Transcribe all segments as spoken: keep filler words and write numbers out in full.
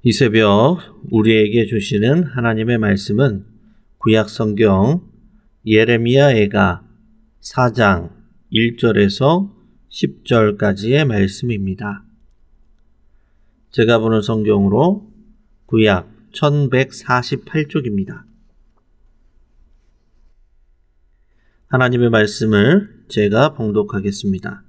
이 새벽 우리에게 주시는 하나님의 말씀은 구약 성경 예레미야애가 사 장 일 절에서 십 절까지의 말씀입니다. 제가 보는 성경으로 구약 천백사십팔 쪽입니다. 하나님의 말씀을 제가 봉독하겠습니다.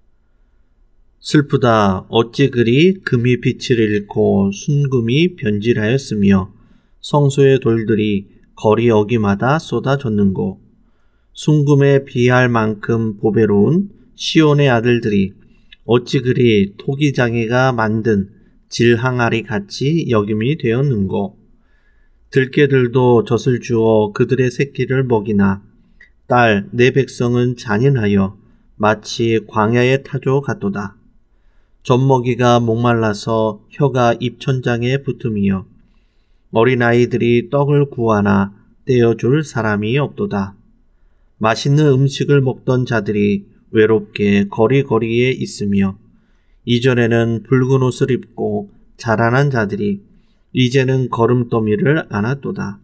슬프다. 어찌 그리 금이 빛을 잃고 순금이 변질하였으며 성소의 돌들이 거리 어기마다 쏟아졌는고. 순금에 비할 만큼 보배로운 시온의 아들들이 어찌 그리 토기장이가 만든 질항아리 같이 여김이 되었는고. 들깨들도 젖을 주어 그들의 새끼를 먹이나 딸 내 백성은 잔인하여 마치 광야의 타조 같도다. 젖먹이가 목말라서 혀가 입천장에 붙음이여 어린아이들이 떡을 구하나 떼어줄 사람이 없도다. 맛있는 음식을 먹던 자들이 외롭게 거리거리에 있으며 이전에는 붉은 옷을 입고 자라난 자들이 이제는 걸음더미를 안았도다.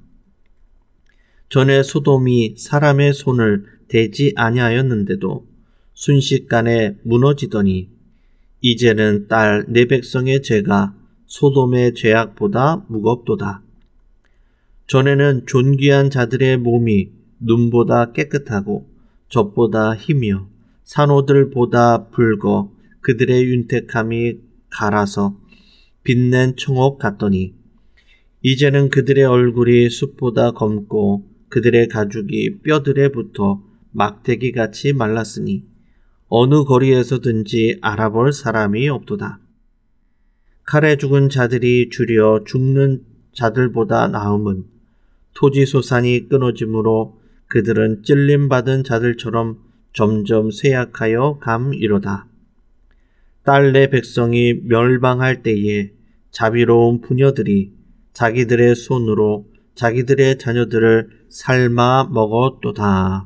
전에 소돔이 사람의 손을 대지 아니하였는데도 순식간에 무너지더니 이제는 딸 내 백성의 죄가 소돔의 죄악보다 무겁도다. 전에는 존귀한 자들의 몸이 눈보다 깨끗하고 젖보다 희며 산호들보다 붉어 그들의 윤택함이 갈아서 빛낸 청옥 같더니 이제는 그들의 얼굴이 숲보다 검고 그들의 가죽이 뼈들에 붙어 막대기같이 말랐으니 어느 거리에서든지 알아볼 사람이 없도다. 칼에 죽은 자들이 줄여 죽는 자들보다 나음은 토지소산이 끊어짐으로 그들은 찔림받은 자들처럼 점점 쇠약하여 감이로다. 딸 내 백성이 멸망할 때에 자비로운 부녀들이 자기들의 손으로 자기들의 자녀들을 삶아 먹었도다.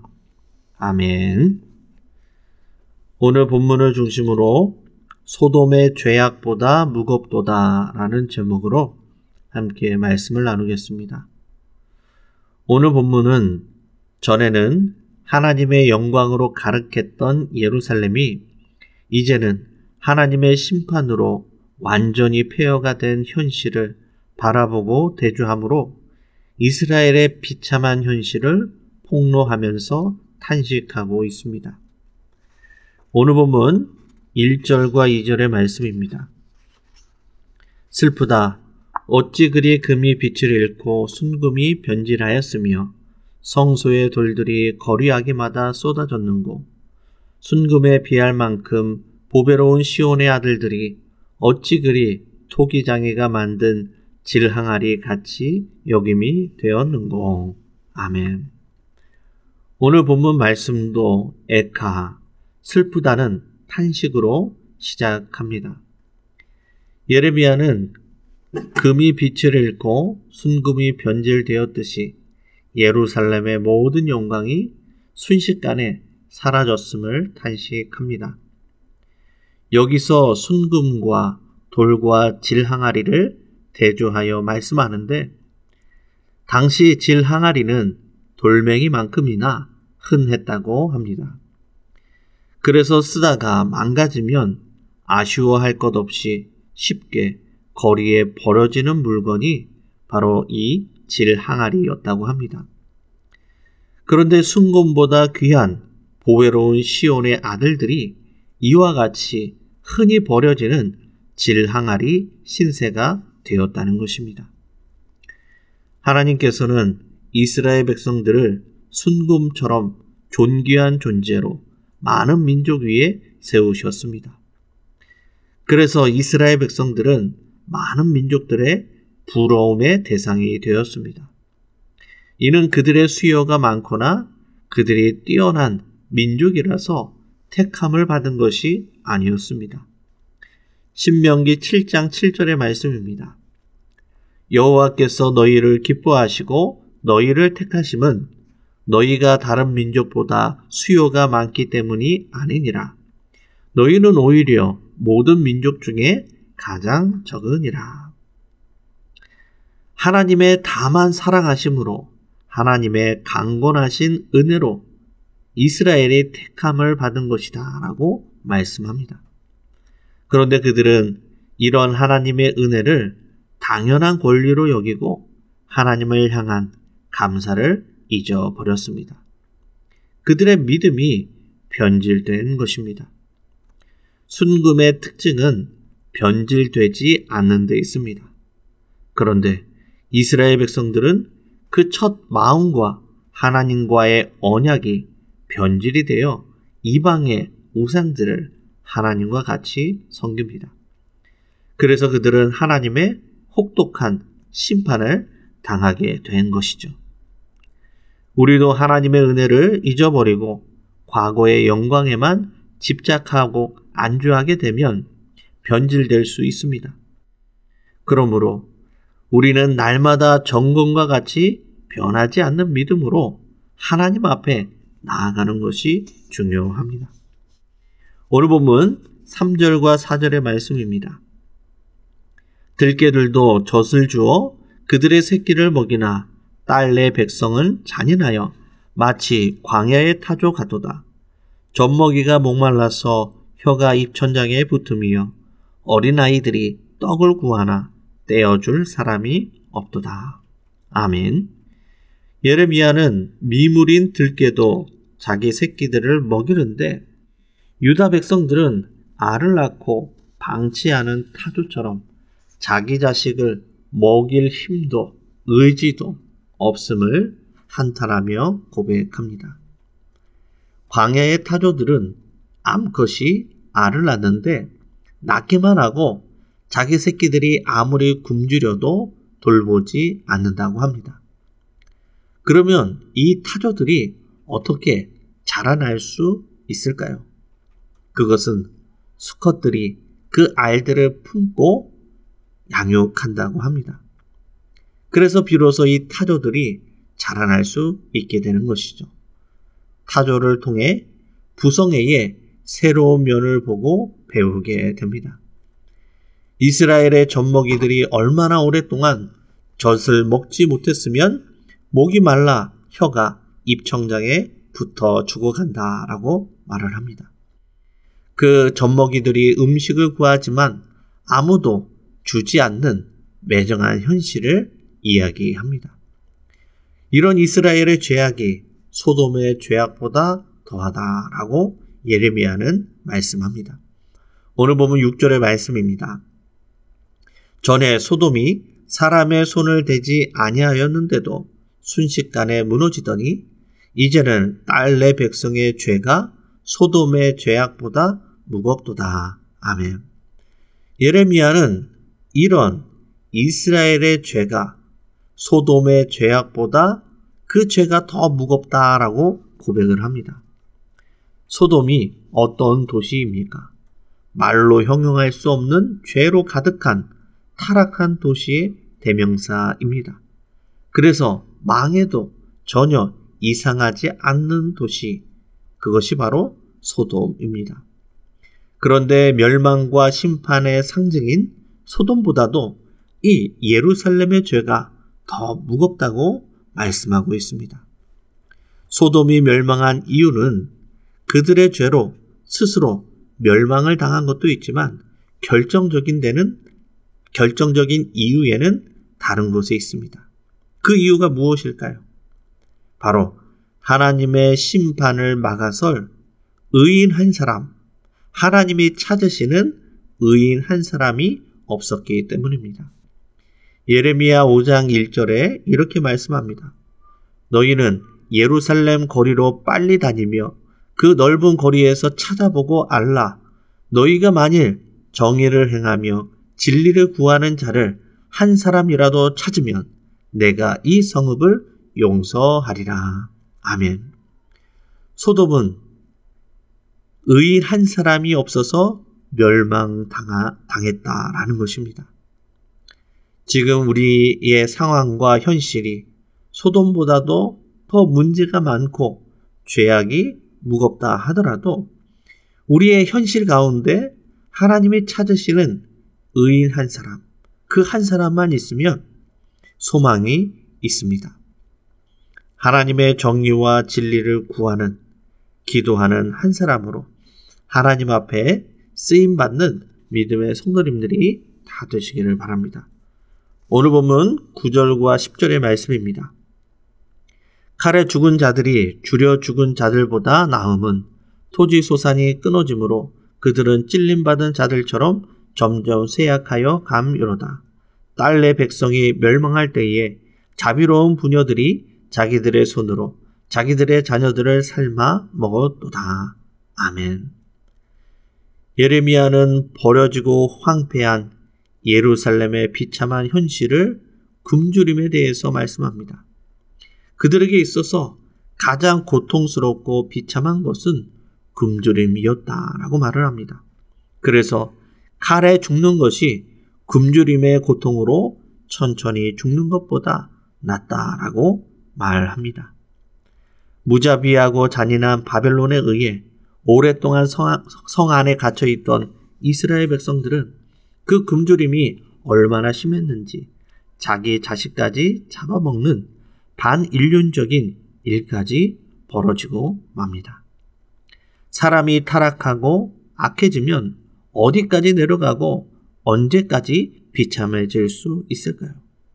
아멘. 오늘 본문을 중심으로 소돔의 죄악보다 무겁도다 라는 제목으로 함께 말씀을 나누겠습니다. 오늘 본문은 전에는 하나님의 영광으로 가득했던 예루살렘이 이제는 하나님의 심판으로 완전히 폐허가 된 현실을 바라보고 대조하므로 이스라엘의 비참한 현실을 폭로하면서 탄식하고 있습니다. 오늘 본문 일 절과 이 절의 말씀입니다. 슬프다. 어찌 그리 금이 빛을 잃고 순금이 변질하였으며 성소의 돌들이 거리아기마다 쏟아졌는고. 순금에 비할 만큼 보배로운 시온의 아들들이 어찌 그리 토기장이가 만든 질항아리 같이 여김이 되었는고. 아멘. 오늘 본문 말씀도 에카 슬프다는 탄식으로 시작합니다. 예레미야는 금이 빛을 잃고 순금이 변질되었듯이 예루살렘의 모든 영광이 순식간에 사라졌음을 탄식합니다. 여기서 순금과 돌과 질항아리를 대조하여 말씀하는데 당시 질항아리는 돌멩이만큼이나 흔했다고 합니다. 그래서 쓰다가 망가지면 아쉬워할 것 없이 쉽게 거리에 버려지는 물건이 바로 이 질항아리였다고 합니다. 그런데 순금보다 귀한 보배로운 시온의 아들들이 이와 같이 흔히 버려지는 질항아리 신세가 되었다는 것입니다. 하나님께서는 이스라엘 백성들을 순금처럼 존귀한 존재로 많은 민족 위에 세우셨습니다. 그래서 이스라엘 백성들은 많은 민족들의 부러움의 대상이 되었습니다. 이는 그들의 수요가 많거나 그들이 뛰어난 민족이라서 택함을 받은 것이 아니었습니다. 신명기 칠 장 칠 절의 말씀입니다. 여호와께서 너희를 기뻐하시고 너희를 택하심은 너희가 다른 민족보다 수요가 많기 때문이 아니니라. 너희는 오히려 모든 민족 중에 가장 적으니라. 하나님의 다만 사랑하심으로 하나님의 강권하신 은혜로 이스라엘이 택함을 받은 것이다 라고 말씀합니다. 그런데 그들은 이런 하나님의 은혜를 당연한 권리로 여기고 하나님을 향한 감사를 잊어버렸습니다. 그들의 믿음이 변질된 것입니다. 순금의 특징은 변질되지 않는 데 있습니다. 그런데 이스라엘 백성들은 그 첫 마음과 하나님과의 언약이 변질이 되어 이방의 우상들을 하나님과 같이 섬깁니다. 그래서 그들은 하나님의 혹독한 심판을 당하게 된 것이죠. 우리도 하나님의 은혜를 잊어버리고 과거의 영광에만 집착하고 안주하게 되면 변질될 수 있습니다. 그러므로 우리는 날마다 정금과 같이 변하지 않는 믿음으로 하나님 앞에 나아가는 것이 중요합니다. 오늘 본문 삼 절과 사 절의 말씀입니다. 들깨들도 젖을 주어 그들의 새끼를 먹이나 딸내 백성은 잔인하여 마치 광야의 타조 같도다. 젖먹이가 목말라서 혀가 입천장에 붙음이여 어린아이들이 떡을 구하나 떼어줄 사람이 없도다. 아멘. 예레미야는 미물인 들깨도 자기 새끼들을 먹이는데 유다 백성들은 알을 낳고 방치하는 타조처럼 자기 자식을 먹일 힘도 의지도 없음을 한탄하며 고백합니다. 광야의 타조들은 암컷이 알을 낳는데 낳기만 하고 자기 새끼들이 아무리 굶주려도 돌보지 않는다고 합니다. 그러면 이 타조들이 어떻게 자라날 수 있을까요? 그것은 수컷들이 그 알들을 품고 양육한다고 합니다. 그래서 비로소 이 타조들이 자라날 수 있게 되는 것이죠. 타조를 통해 부성애의 새로운 면을 보고 배우게 됩니다. 이스라엘의 젖먹이들이 얼마나 오랫동안 젖을 먹지 못했으면 목이 말라 혀가 입천장에 붙어 죽어간다라고 말을 합니다. 그 젖먹이들이 음식을 구하지만 아무도 주지 않는 매정한 현실을 이야기합니다. 이런 이스라엘의 죄악이 소돔의 죄악보다 더하다라고 예레미야는 말씀합니다. 오늘 보면 육 절의 말씀입니다. 전에 소돔이 사람의 손을 대지 아니하였는데도 순식간에 무너지더니 이제는 딸내 백성의 죄가 소돔의 죄악보다 무겁도다. 아멘. 예레미야는 이런 이스라엘의 죄가 소돔의 죄악보다 그 죄가 더 무겁다라고 고백을 합니다. 소돔이 어떤 도시입니까? 말로 형용할 수 없는 죄로 가득한 타락한 도시의 대명사입니다. 그래서 망해도 전혀 이상하지 않는 도시, 그것이 바로 소돔입니다. 그런데 멸망과 심판의 상징인 소돔보다도 이 예루살렘의 죄가 더 무겁다고 말씀하고 있습니다. 소돔이 멸망한 이유는 그들의 죄로 스스로 멸망을 당한 것도 있지만 결정적인 데는 결정적인 이유에는 다른 곳에 있습니다. 그 이유가 무엇일까요? 바로 하나님의 심판을 막아설 의인 한 사람, 하나님이 찾으시는 의인 한 사람이 없었기 때문입니다. 예레미야 오 장 일 절에 이렇게 말씀합니다. 너희는 예루살렘 거리로 빨리 다니며 그 넓은 거리에서 찾아보고 알라. 너희가 만일 정의를 행하며 진리를 구하는 자를 한 사람이라도 찾으면 내가 이 성읍을 용서하리라. 아멘. 소돔은 의인 한 사람이 없어서 멸망당했다라는 것입니다. 지금 우리의 상황과 현실이 소돔보다도 더 문제가 많고 죄악이 무겁다 하더라도 우리의 현실 가운데 하나님이 찾으시는 의인 한 사람, 그 한 사람만 있으면 소망이 있습니다. 하나님의 정의와 진리를 구하는, 기도하는 한 사람으로 하나님 앞에 쓰임받는 믿음의 성도님들이 다 되시기를 바랍니다. 오늘 본문 구 절과 십 절의 말씀입니다. 칼에 죽은 자들이 줄여 죽은 자들보다 나음은 토지 소산이 끊어짐으로 그들은 찔림받은 자들처럼 점점 쇠약하여 감이로다. 딸내 백성이 멸망할 때에 자비로운 부녀들이 자기들의 손으로 자기들의 자녀들을 삶아 먹었도다. 아멘. 예레미야는 버려지고 황폐한 예루살렘의 비참한 현실을 굶주림에 대해서 말씀합니다. 그들에게 있어서 가장 고통스럽고 비참한 것은 굶주림이었다라고 말을 합니다. 그래서 칼에 죽는 것이 굶주림의 고통으로 천천히 죽는 것보다 낫다라고 말합니다. 무자비하고 잔인한 바벨론에 의해 오랫동안 성, 성 안에 갇혀있던 이스라엘 백성들은 그 굶주림이 얼마나 심했는지 자기 자식까지 잡아먹는 반인륜적인 일까지 벌어지고 맙니다. 사람이 타락하고 악해지면 어디까지 내려가고 언제까지 비참해질 수 있을까요?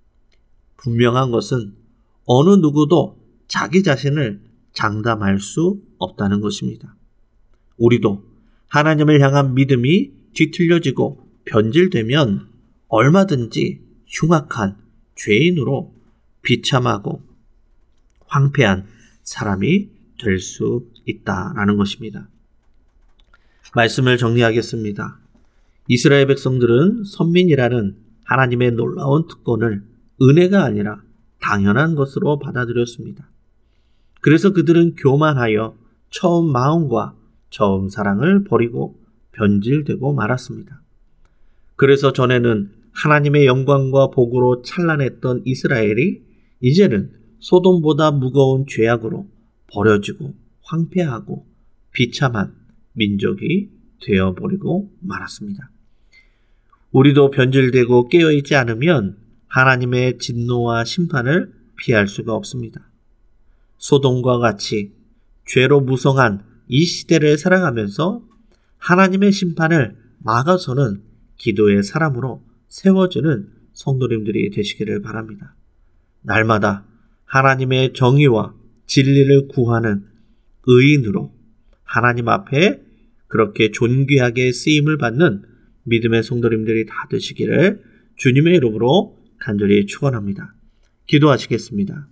분명한 것은 어느 누구도 자기 자신을 장담할 수 없다는 것입니다. 우리도 하나님을 향한 믿음이 뒤틀려지고 변질되면 얼마든지 흉악한 죄인으로 비참하고 황폐한 사람이 될 수 있다라는 것입니다. 말씀을 정리하겠습니다. 이스라엘 백성들은 선민이라는 하나님의 놀라운 특권을 은혜가 아니라 당연한 것으로 받아들였습니다. 그래서 그들은 교만하여 처음 마음과 처음 사랑을 버리고 변질되고 말았습니다. 그래서 전에는 하나님의 영광과 복으로 찬란했던 이스라엘이 이제는 소돔보다 무거운 죄악으로 버려지고 황폐하고 비참한 민족이 되어버리고 말았습니다. 우리도 변질되고 깨어있지 않으면 하나님의 진노와 심판을 피할 수가 없습니다. 소돔과 같이 죄로 무성한 이 시대를 살아가면서 하나님의 심판을 막아서는 기도의 사람으로 세워지는 성도님들이 되시기를 바랍니다. 날마다 하나님의 정의와 진리를 구하는 의인으로 하나님 앞에 그렇게 존귀하게 쓰임을 받는 믿음의 성도님들이 다 되시기를 주님의 이름으로 간절히 축원합니다. 기도하시겠습니다.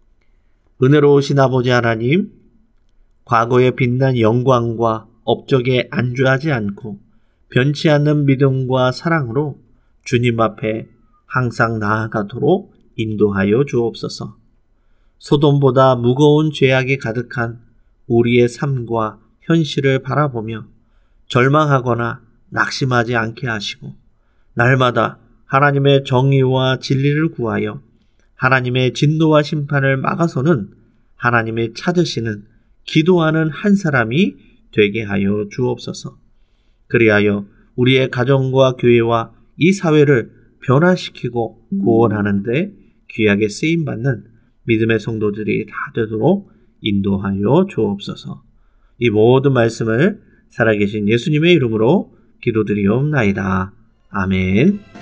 은혜로우신 아버지 하나님, 과거의 빛난 영광과 업적에 안주하지 않고 변치 않는 믿음과 사랑으로 주님 앞에 항상 나아가도록 인도하여 주옵소서. 소돔보다 무거운 죄악이 가득한 우리의 삶과 현실을 바라보며 절망하거나 낙심하지 않게 하시고 날마다 하나님의 정의와 진리를 구하여 하나님의 진노와 심판을 막아서는 하나님의 찾으시는 기도하는 한 사람이 되게 하여 주옵소서. 그리하여 우리의 가정과 교회와 이 사회를 변화시키고 구원하는 데 귀하게 쓰임받는 믿음의 성도들이 다 되도록 인도하여 주옵소서. 이 모든 말씀을 살아계신 예수님의 이름으로 기도드리옵나이다. 아멘.